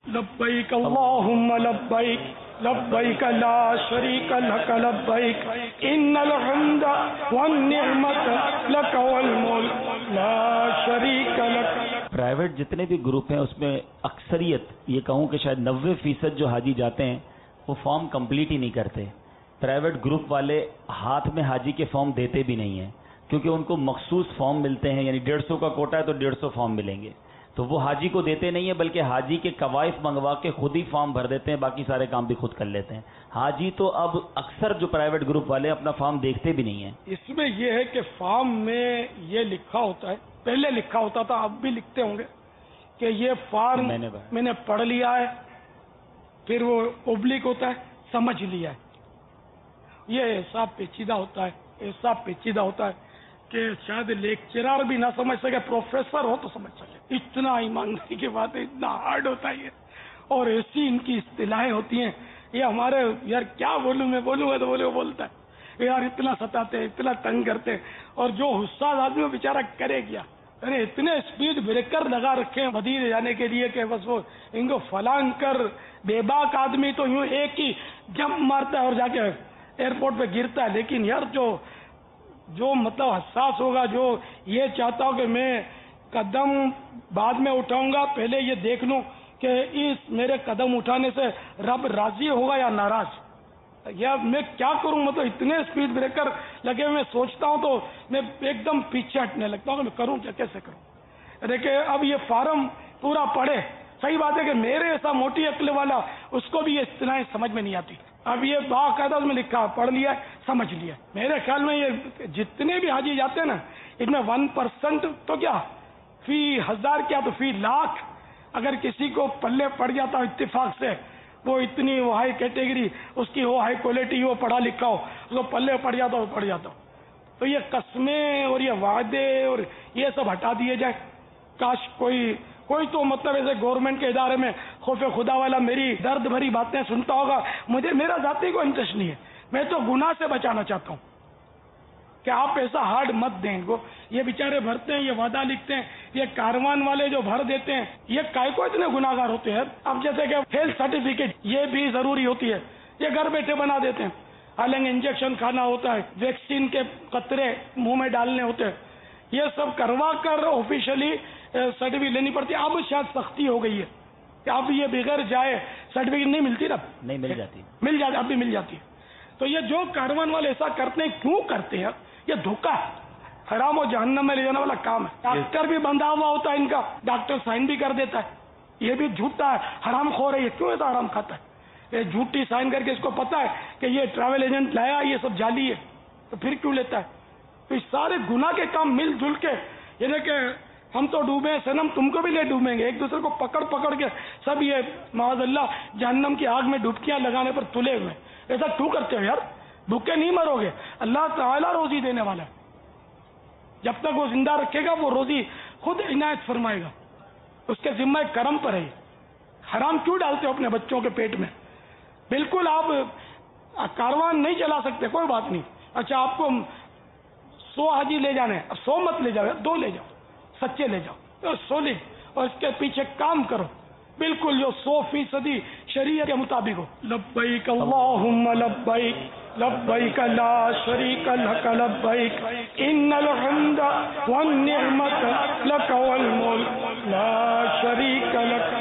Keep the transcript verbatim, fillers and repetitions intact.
لبیک اللہم لبیک لبیک لا شریک لک لبیک ان الحمد والنعمت لک والملک لا شریک لک۔ پرائیویٹ جتنے بھی گروپ ہیں اس میں اکثریت یہ کہوں کہ شاید نوے فیصد جو حاجی جاتے ہیں وہ فارم کمپلیٹ ہی نہیں کرتے۔ پرائیویٹ گروپ والے ہاتھ میں حاجی کے فارم دیتے بھی نہیں ہیں، کیونکہ ان کو مخصوص فارم ملتے ہیں، یعنی ڈیڑھ سو کا کوٹا ہے تو ڈیڑھ سو فارم ملیں گے، تو وہ حاجی کو دیتے نہیں ہیں بلکہ حاجی کے قوائف منگوا کے خود ہی فارم بھر دیتے ہیں، باقی سارے کام بھی خود کر لیتے ہیں۔ حاجی تو اب اکثر جو پرائیویٹ گروپ والے اپنا فارم دیکھتے بھی نہیں ہیں۔ اس میں یہ ہے کہ فارم میں یہ لکھا ہوتا ہے، پہلے لکھا ہوتا تھا، اب بھی لکھتے ہوں گے کہ یہ فارم میں نے میں نے پڑھ لیا ہے، پھر وہ اوبلک ہوتا ہے سمجھ لیا ہے۔ یہ ایسا پیچیدہ ہوتا ہے، ایسا پیچیدہ ہوتا ہے کہ شاید لیکچرار بھی نہ سمجھ سکے، پروفیسر ہو تو سمجھ سکے۔ اتنا ایمانداری کی بات ہے، اتنا ہارڈ ہوتا ہے یہ، اور ایسی ان کی اصطلاحیں ہوتی ہیں۔ یہ ہمارے یار کیا بولوں میں، بولوں گا تو بولے وہ بولتا ہے یار، اتنا ستاتے اتنا تنگ کرتے، اور جو حساس آدمی وہ بیچارہ کرے کیا؟ ارے اتنے اسپیڈ بریکر لگا رکھے ہیں مدینے جانے کے لیے کہ بس وہ ان کو فلان کر۔ بے باک آدمی تو یوں ایک ہی جمپ مارتا ہے اور جا کے ایئرپورٹ پہ گرتا ہے، لیکن یار جو جو مطلب حساس ہوگا، جو یہ چاہتا ہوں کہ میں قدم بعد میں اٹھاؤں گا، پہلے یہ دیکھ لوں کہ اس میرے قدم اٹھانے سے رب راضی ہوگا یا ناراض، یا میں کیا کروں؟ مطلب اتنے اسپیڈ بریکر لگے ہوئے، سوچتا ہوں تو میں ایک دم پیچھے ہٹنے لگتا ہوں کہ میں کروں کیا، کیسے کروں؟ دیکھیں اب یہ فارم پورا پڑھے، صحیح بات ہے کہ میرے ایسا موٹی عقل والا اس کو بھی یہ اصطلاحیں سمجھ میں نہیں آتی۔ اب یہ باقاعدہ میں لکھا، پڑھ لیا، سمجھ لیا۔ میرے خیال میں یہ جتنے بھی حاجی جاتے ہیں نا، ان میں ون پرسنٹ تو کیا فی ہزار، کیا تو فی لاکھ اگر کسی کو پلے پڑ جاتا اتفاق سے، وہ اتنی وہ ہائی کیٹیگری اس کی، وہ ہائی کوالٹی، وہ پڑھا لکھا ہو، اس کو پلے پڑ جاتا ہو پڑ جاتا ہو، تو یہ قسمیں اور یہ وعدے اور یہ سب ہٹا دیے جائے۔ کاش کوئی کوئی تو مطلب ایسے گورنمنٹ کے ادارے میں خوف خدا والا میری درد بھری باتیں سنتا ہوگا۔ مجھے میرا ذاتی کوئی انٹرسٹ نہیں ہے، میں تو گناہ سے بچانا چاہتا ہوں کہ آپ ایسا ہارڈ مت دیں ان کو۔ یہ بیچارے بھرتے ہیں، یہ وعدہ لکھتے ہیں، یہ کاروان والے جو بھر دیتے ہیں، یہ کائے کو اتنے گناہگار ہوتے ہیں۔ اب جیسے کہ ہیلتھ سرٹیفکیٹ یہ بھی ضروری ہوتی ہے، یہ گھر بیٹھے بنا دیتے ہیں، حالانکہ انجیکشن کھانا ہوتا ہے، ویکسین کے قطرے منہ میں ڈالنے ہوتے ہیں، یہ سب کروا کر آفیشلی سرٹیفکیٹ لینی پڑتی ہے۔ اب شاید سختی ہو گئی ہے کہ اب یہ بغیر جائے سرٹیفکیٹ نہیں ملتی، نا نہیں مل جاتی، مل جاتی، اب بھی مل جاتی ہے۔ تو یہ جو کاروان والے ایسا کرتے ہیں، کیوں کرتے ہیں؟ یہ دھوکہ ہے، حرام و جہنم میں لے جانے والا کام ہے۔ ڈاکٹر بھی بندھا ہوا ہوتا ہے ان کا، ڈاکٹر سائن بھی کر دیتا ہے، یہ بھی جھوٹا ہے، حرام خور ہے۔ یہ کیوں ایسا حرام کھاتا ہے؟ یہ جھوٹی سائن کر کے اس کو پتا ہے کہ یہ ٹریول ایجنٹ لایا، یہ سب جعلی ہے، تو پھر کیوں لیتا ہے؟ تو اس سارے گناہ کے کام مل جل کے، یعنی کہ ہم تو ڈوبے ہیں صنم، تم کو بھی لے ڈوبیں گے، ایک دوسرے کو پکڑ پکڑ کے سب یہ معاذ اللہ جہنم کی آگ میں ڈبکیاں لگانے پر تلے ہوئے۔ ایسا کیوں کرتے ہو یار؟ بھوکے نہیں مرو گے، اللہ تعالیٰ روزی دینے والا ہے، جب تک وہ زندہ رکھے گا وہ روزی خود عنایت فرمائے گا، اس کے ذمہ کرم پر ہے۔ حرام کیوں ڈالتے ہو اپنے بچوں کے پیٹ میں؟ بالکل آپ کاروان نہیں چلا سکتے، کوئی بات نہیں، اچھا آپ کو سو حاجی لے جانے، اب سو مت لے جاؤ، دو لے جاؤ، سچے لے جاؤ، سو لے، اور اس کے پیچھے کام کرو بالکل جو سو فیصدی شریعت کے مطابق ہو۔ لبیک اللہم لبیک لبیک لا شریک لک لبیک ان الحمد والنعمت لک والملک لا شریک لک۔